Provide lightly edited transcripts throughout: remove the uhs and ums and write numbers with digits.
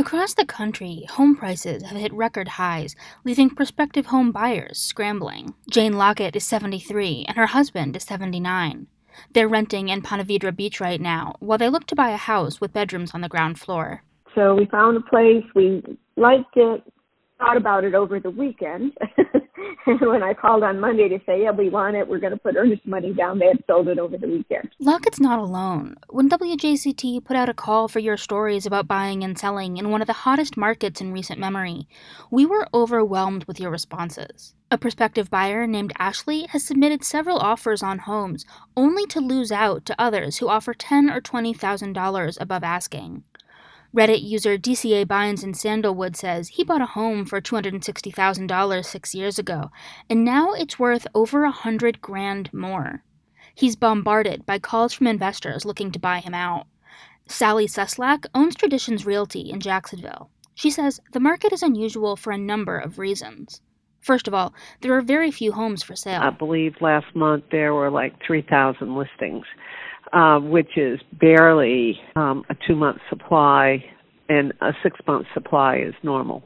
Across the country, home prices have hit record highs, leaving prospective home buyers scrambling. Jane Lockett is 73 and her husband is 79. They're renting in Ponte Vedra Beach right now while they look to buy a house with bedrooms on the ground floor. So we found a place, we liked it, thought about it over the weekend. And when I called on Monday to say, yeah, we want it, we're going to put earnest money down, they had sold it over the weekend. Lockett's not alone. When WJCT put out a call for your stories about buying and selling in one of the hottest markets in recent memory, we were overwhelmed with your responses. A prospective buyer named Ashley has submitted several offers on homes, only to lose out to others who offer $10,000 or $20,000 above asking. Reddit user DCA Bynes in Sandalwood says he bought a home for $260,000 6 years ago, and now it's worth over $100,000 more. He's bombarded by calls from investors looking to buy him out. Sally Suslak owns Traditions Realty in Jacksonville. She says the market is unusual for a number of reasons. First of all, there are very few homes for sale. I believe last month there were like 3,000 listings. Which is barely a 2-month supply, and a 6-month supply is normal.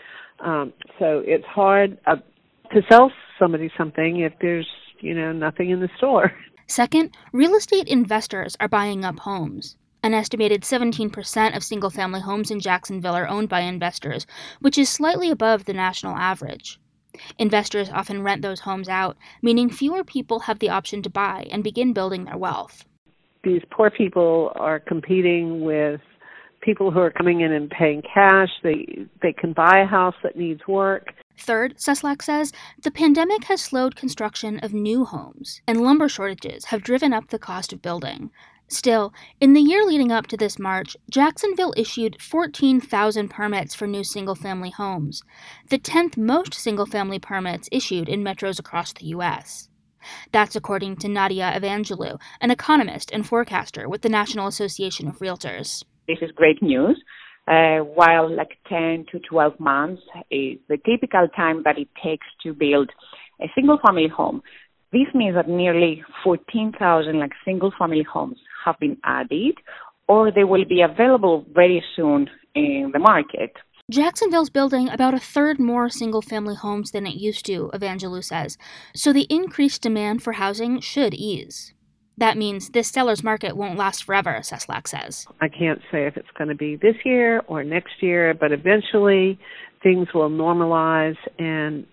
So it's hard to sell somebody something if there's, nothing in the store. Second, real estate investors are buying up homes. An estimated 17% of single-family homes in Jacksonville are owned by investors, which is slightly above the national average. Investors often rent those homes out, meaning fewer people have the option to buy and begin building their wealth. These poor people are competing with people who are coming in and paying cash. They can buy a house that needs work. Third, Suslak says, the pandemic has slowed construction of new homes, and lumber shortages have driven up the cost of building. Still, in the year leading up to this March, Jacksonville issued 14,000 permits for new single-family homes, the 10th most single-family permits issued in metros across the U.S. That's according to Nadia Evangelou, an economist and forecaster with the National Association of Realtors. This is great news. While 10 to 12 months is the typical time that it takes to build a single-family home, this means that nearly 14,000 single-family homes have been added, or they will be available very soon in the market. Jacksonville's building about a third more single-family homes than it used to, Evangelou says, so the increased demand for housing should ease. That means this seller's market won't last forever, Suslak says. I can't say if it's going to be this year or next year, but eventually things will normalize and,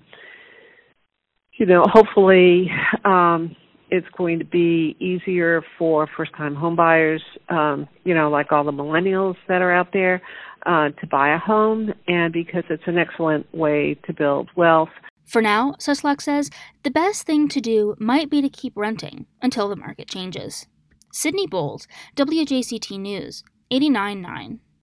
hopefully it's going to be easier for first-time homebuyers, like all the millennials that are out there, to buy a home, and because it's an excellent way to build wealth. For now, Suslak says, the best thing to do might be to keep renting until the market changes. Sydney Bowles, WJCT News, 89.9.